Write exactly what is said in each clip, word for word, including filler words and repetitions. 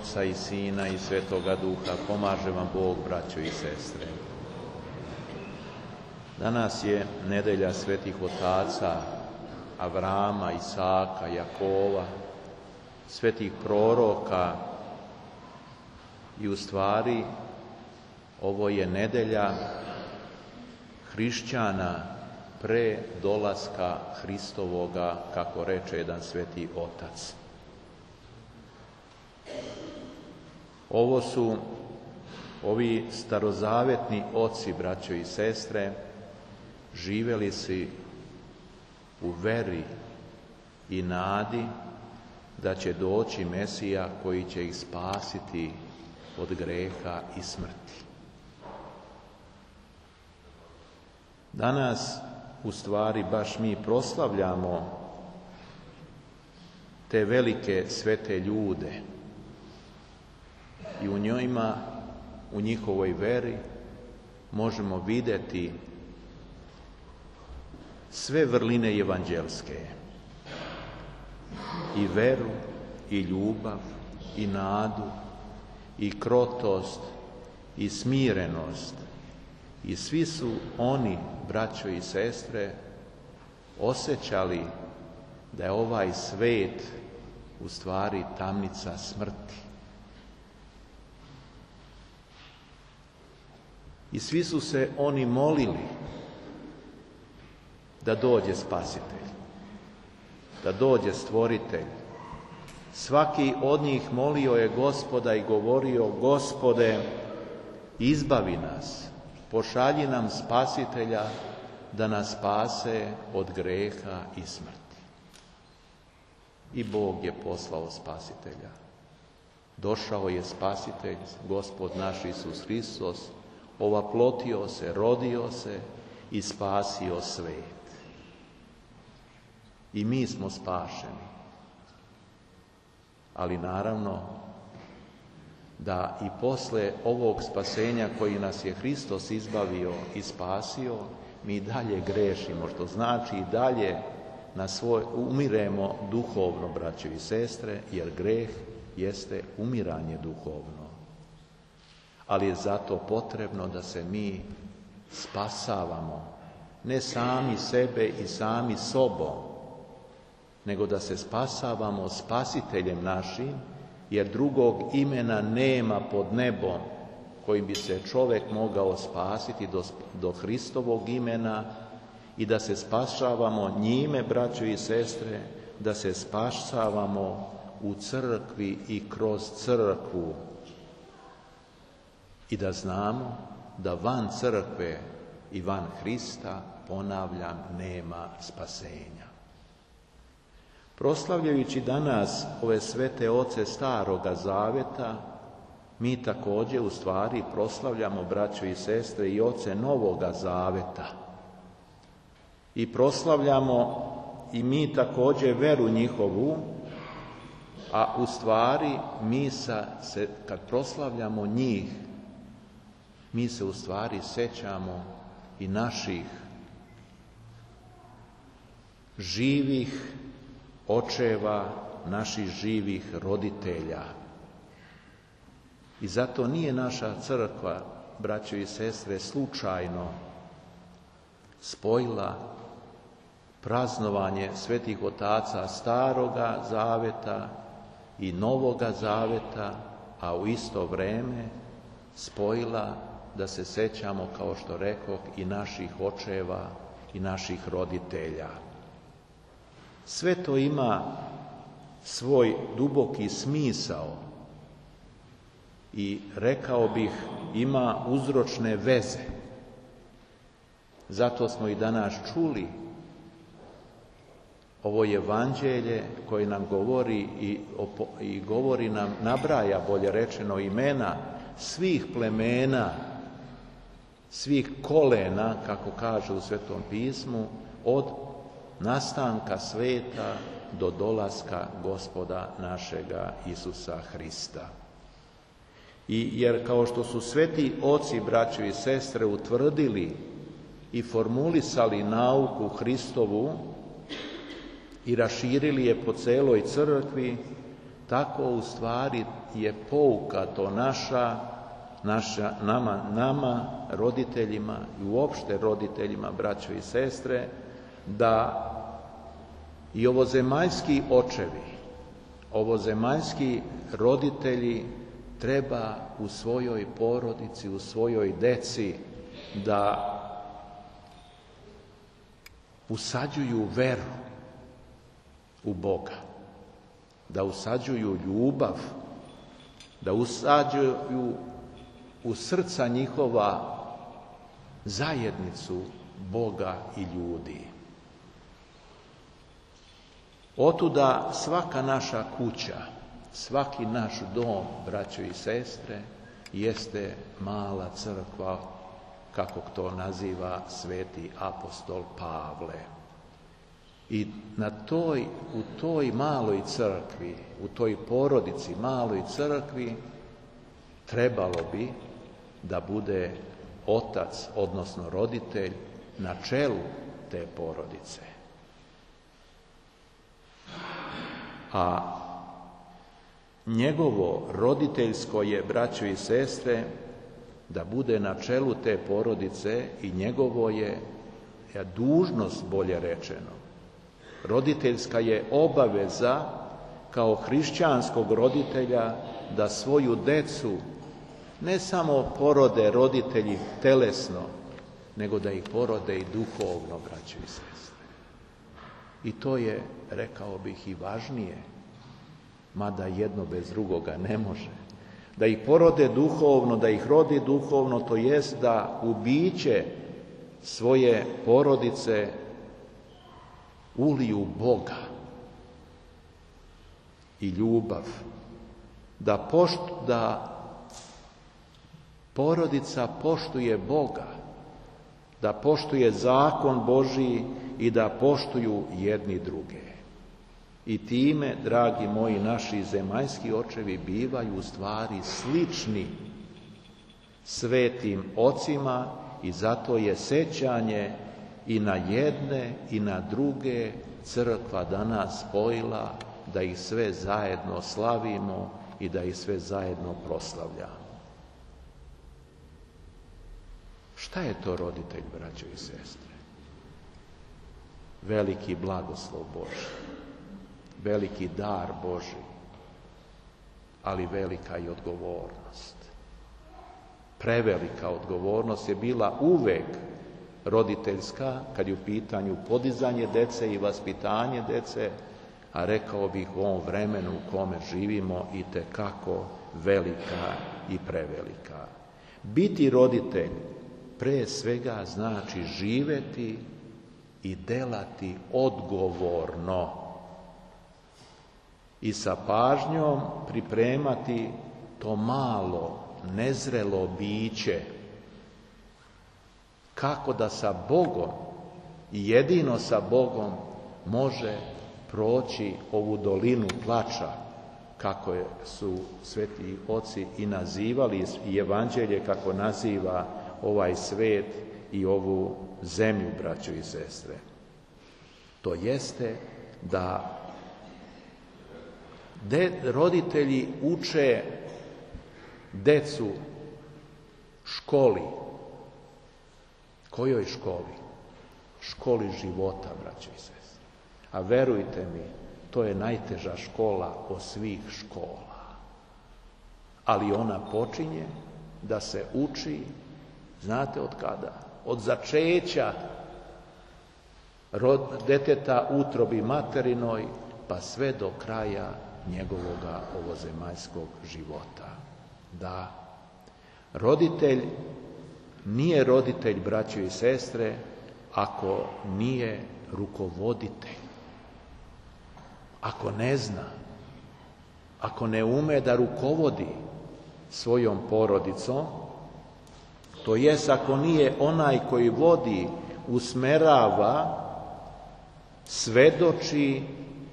Oca i Sina i Svetoga Duha. Pomaže vam Bog, braćo i sestre. Danas je nedelja svetih otaca Avrama, Isaka, Jakova, svetih proroka i u stvari ovo je nedelja hrišćana pre dolaska Hristovoga, kako reče jedan sveti otac. Ovo su ovi starozavetni oci, braćo i sestre, živjeli si u veri i nadi da će doći Mesija koji će ih spasiti od greha i smrti. Danas, u stvari, baš mi proslavljamo te velike svete ljude i u njima, u njihovoj veri, možemo vidjeti sve vrline evanđelske, i veru, i ljubav, i nadu, i krotost, i smirenost. I svi su oni, braćo i sestre, osjećali da je ovaj svet u stvari tamnica smrti. I svi su se oni molili da dođe Spasitelj, da dođe Stvoritelj. Svaki od njih molio je Gospoda i govorio: Gospode, izbavi nas, pošalji nam Spasitelja da nas spase od greha i smrti. I Bog je poslao Spasitelja. Došao je Spasitelj, Gospod naš Isus Hristos, ovaplotio se, rodio se i spasio svet. I mi smo spašeni. Ali naravno da i posle ovog spasenja koji nas je Hristos izbavio i spasio, mi dalje grešimo, što znači i dalje na svoj, umiremo duhovno, braćo i sestre, jer greh jeste umiranje duhovno. Ali je zato potrebno da se mi spasavamo, ne sami sebe i sami sobom, nego da se spasavamo Spasiteljem našim, jer drugog imena nema pod nebom kojim bi se čovjek mogao spasiti do, do Hristovog imena, i da se spasavamo njime, braćo i sestre, da se spasavamo u crkvi i kroz crkvu. I da znamo da van crkve i van Hrista, ponavljam, nema spasenja. Proslavljajući danas ove svete oce Staroga Zaveta, mi također u stvari proslavljamo, braćo i sestre, i oce Novoga Zaveta. I proslavljamo i mi također veru njihovu, a u stvari mi sa, se, kad proslavljamo njih, mi se u stvari sećamo i naših živih očeva, naših živih roditelja. I zato nije naša crkva, braćo i sestre, slučajno spojila praznovanje svetih otaca Staroga Zaveta i Novoga Zaveta, a u isto vrijeme spojila da se sećamo, kao što rekoh, i naših očeva i naših roditelja. Sve to ima svoj duboki smisao i, rekao bih, ima uzročne veze. Zato smo i danas čuli ovo evanđelje koje nam govori i, i govori nam, nabraja, bolje rečeno, imena svih plemena, svih kolena, kako kaže u Svetom pismu, od nastanka sveta do dolaska Gospoda našega Isusa Hrista. I jer kao što su sveti oci, braćo i sestre, utvrdili i formulisali nauku Hristovu i raširili je po celoj crkvi, tako u stvari je pouka to naša, naša nama, nama, roditeljima i uopšte roditeljima, braćo i sestre, da i ovozemaljski očevi, ovozemaljski roditelji treba u svojoj porodici, u svojoj deci da usađuju veru u Boga, da usađuju ljubav, da usađuju u srca njihova zajednicu Boga i ljudi. Otuda svaka naša kuća, svaki naš dom, braćo i sestre, jeste mala crkva, kako to naziva sveti apostol Pavle. I na toj, u toj maloj crkvi, u toj porodici, maloj crkvi, trebalo bi da bude otac, odnosno roditelj, na čelu te porodice. A njegovo roditeljsko je, braćo i sestre, da bude na čelu te porodice i njegovo je dužnost, bolje rečeno. Roditeljska je obaveza kao hrišćanskog roditelja da svoju decu ne samo porode roditelji telesno, nego da ih porode i duhovno, braćo i sestre. I to je, rekao bih, i važnije, mada jedno bez drugoga ne može. Da ih porode duhovno, da ih rodi duhovno, to jest da u biće svoje porodice uliju Boga i ljubav. Da, pošt, da porodica poštuje Boga, da poštuje zakon Božji i da poštuju jedni druge. I time, dragi moji, naši zemaljski očevi bivaju u stvari slični svetim ocima i zato je sećanje i na jedne i na druge crkva danas spojila da ih sve zajedno slavimo i da ih sve zajedno proslavljamo. Šta je to roditelj, braćo i sestre? Veliki blagoslov Božji, veliki dar Božji, ali velika i odgovornost. Prevelika odgovornost je bila uvek roditeljska, kad je u pitanju podizanje dece i vaspitanje dece, a rekao bih u ovom vremenu u kome živimo i tekako velika i prevelika. Biti roditelj pre svega znači živeti i delati odgovorno i sa pažnjom pripremati to malo, nezrelo biće, kako da sa Bogom i jedino sa Bogom može proći ovu dolinu plača, kako su sveti oci i nazivali, i evanđelje kako naziva ovaj svet i ovu zemlju, braćo i sestre. To jeste da de, roditelji uče decu školi. Kojoj školi? Školi života, braćo i sestre. A verujte mi, to je najteža škola od svih škola. Ali ona počinje da se uči, znate od kada? Od začeća rod, deteta utrobi materinoj, pa sve do kraja njegovoga ovozemaljskog života. Da, roditelj nije roditelj, braćo i sestre, ako nije rukovoditelj. Ako ne zna, ako ne ume da rukovodi svojom porodicom, to jest ako nije onaj koji vodi, usmerava, svedoči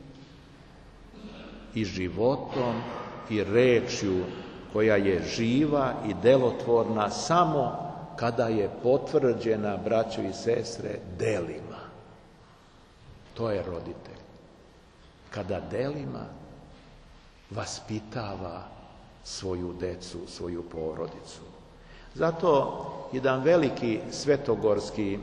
i životom i rečju koja je živa i delotvorna samo kada je potvrđena, braćo i sestre, delima. To je roditelj. Kada delima vaspitava svoju decu, svoju porodicu. Zato jedan veliki svetogorski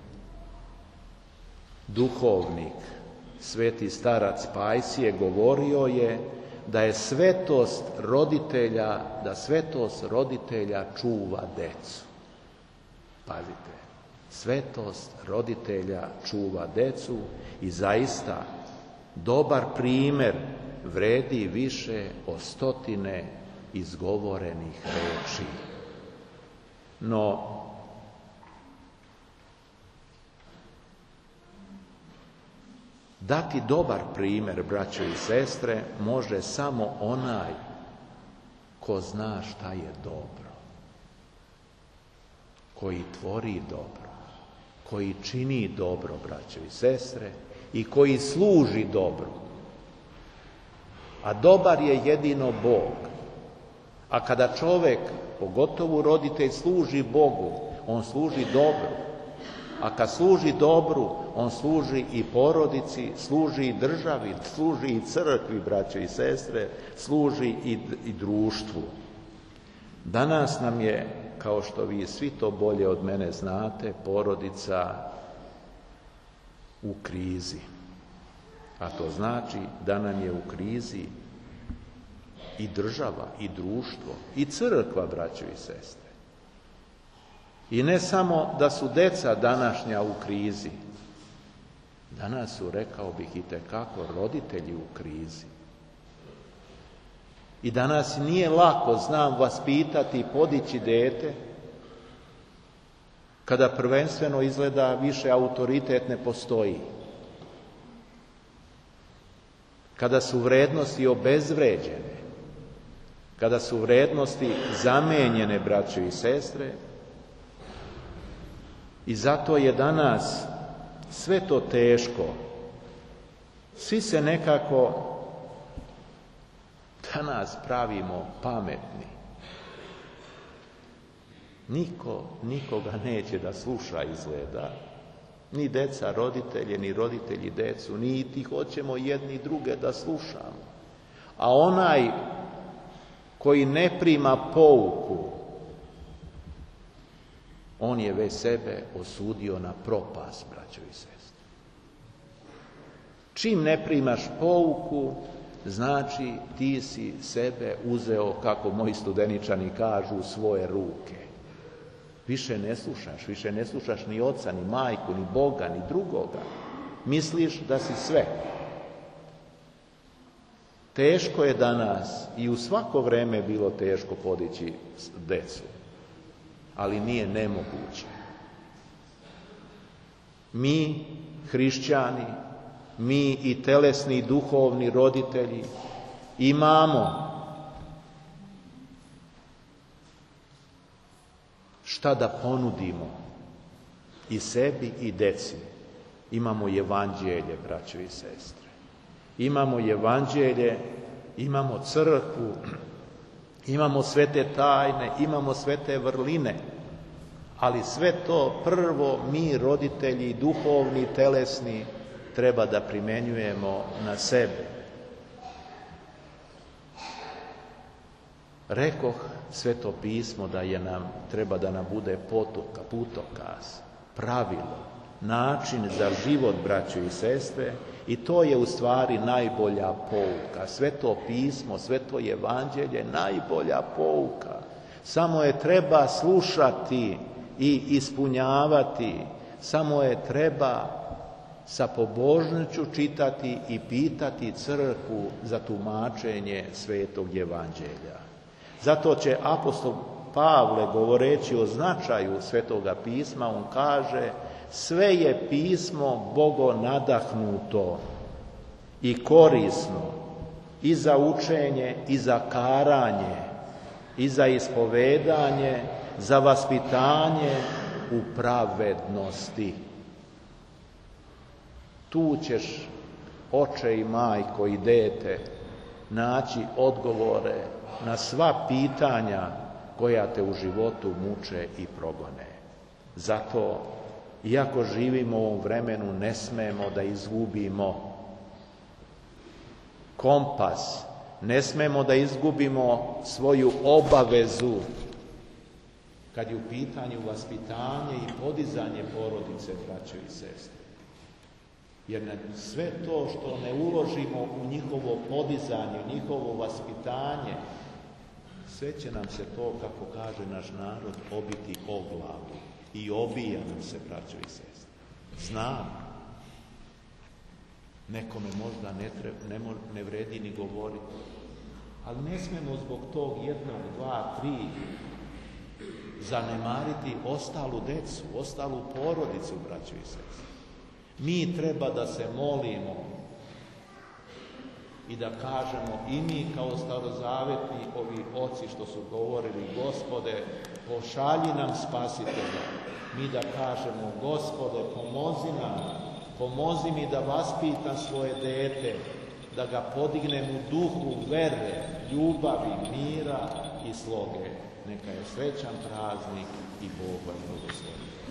duhovnik, sveti starac Pajsije, govorio je da je svetost roditelja, da svetost roditelja čuva decu. Pazite, svetost roditelja čuva decu i zaista dobar primjer vredi više od stotine izgovorenih reči. No, dati dobar primjer, braćo i sestre, može samo onaj ko zna šta je dobro, koji tvori dobro, koji čini dobro, braćo i sestre, i koji služi dobro. A dobar je jedino Bog. A kada čovjek, pogotovo roditelj, služi Bogu, on služi dobru. A kad služi dobru, on služi i porodici, služi i državi, služi i crkvi, braćo i sestre, služi i, i društvu. Danas nam je, kao što vi svi to bolje od mene znate, porodica u krizi. A to znači da nam je u krizi i država, i društvo, i crkva, braćo i sestre. I ne samo da su deca današnja u krizi, danas su, rekao bih, itekako roditelji u krizi. I danas nije lako, znam, vaspitati i podići dete, kada prvenstveno izgleda više autoritet ne postoji. Kada su vrednosti obezvređene, kada su vrednosti zamenjene, braćo i sestre, i zato je danas sve to teško. Svi se nekako danas pravimo pametni. Niko nikoga neće da sluša, izgleda. Ni deca roditelje, ni roditelji decu, niti hoćemo jedni druge da slušamo. A onaj koji ne prima pouku, on je već sebe osudio na propast, braćo i sestre. Čim ne primaš pouku, znači ti si sebe uzeo, kako moji studeničani kažu, u svoje ruke. Više ne slušaš, više ne slušaš ni oca, ni majku, ni Boga, ni drugoga. Misliš da si sve. Teško je danas i u svako vreme bilo teško podići decu, ali nije nemoguće. Mi, hrišćani, mi i telesni i duhovni roditelji imamo šta da ponudimo i sebi i deci. Imamo evanđelje, braćo i sestre. Imamo evanđelje, imamo crkvu, imamo svete tajne, imamo svete vrline, ali sve to prvo mi, roditelji, duhovni i telesni, treba da primenjujemo na sebe. Rekoh, Sveto pismo da je nam, treba da nam bude potoka, putokaz, pravilo, način za život, braćo i sestre, i to je u stvari najbolja pouka. Sveto pismo, sveto evanđelje, najbolja pouka. Samo je treba slušati i ispunjavati, samo je treba sa pobožnošću čitati i pitati crkvu za tumačenje svetog evanđelja. Zato će apostol Pavle, govoreći o značaju svetoga pisma, on kaže: sve je pismo Bogo nadahnuto i korisno i za učenje, i za karanje, i za ispovedanje, za vaspitanje u pravednosti. Tu ćeš, oče i majko i dete, naći odgovore na sva pitanja koja te u životu muče i progone. Zato, iako živimo u ovom vremenu, ne smemo da izgubimo kompas, Ne smemo da izgubimo svoju obavezu kad je u pitanju vaspitanje i podizanje porodice, braćo i sestre. Jer sve to što ne uložimo u njihovo podizanje, u njihovo vaspitanje, sve će nam se to, kako kaže naš narod, obiti o glavu. I obija nam se, braćo i sestre. Znam, nekome možda ne, treba, ne, ne vredi ni govoriti, ali ne smemo zbog tog jednog, dva, tri zanemariti ostalu decu, ostalu porodicu, braćo i sestre. Mi treba da se molimo i da kažemo i mi kao starozavetni ovi oci što su govorili, Gospode, pošalji nam spasitelja. Mi da kažemo, Gospode, pomozi nam, pomozi mi da vaspitam svoje dete, da ga podignem u duhu vere, ljubavi, mira i sloge. Neka je srećan praznik i Bog vam blagoslovi.